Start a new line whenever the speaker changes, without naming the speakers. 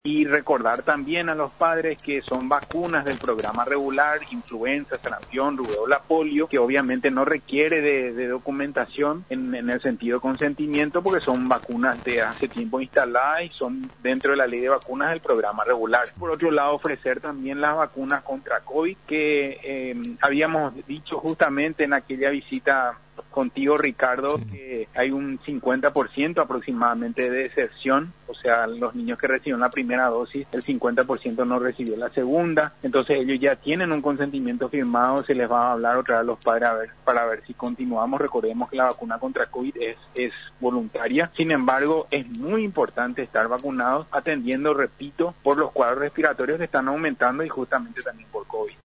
Y recordar también a los padres que son vacunas del programa regular, influenza, sarampión, rubéola, polio, que obviamente no requiere de documentación en el sentido de consentimiento, porque son vacunas de hace tiempo instaladas y son dentro de la ley de vacunas del programa regular. Por otro lado, ofrecer también las vacunas contra COVID, que habíamos dicho justamente en aquella visita contigo, Ricardo, que hay un 50% aproximadamente de deserción, o sea, los niños que recibieron la primera dosis, el 50% no recibió la segunda, entonces ellos ya tienen un consentimiento firmado, se les va a hablar otra vez a los padres para ver si continuamos. Recordemos que la vacuna contra COVID es voluntaria, sin embargo, es muy importante estar vacunados, atendiendo, repito, por los cuadros respiratorios que están aumentando y justamente también por COVID.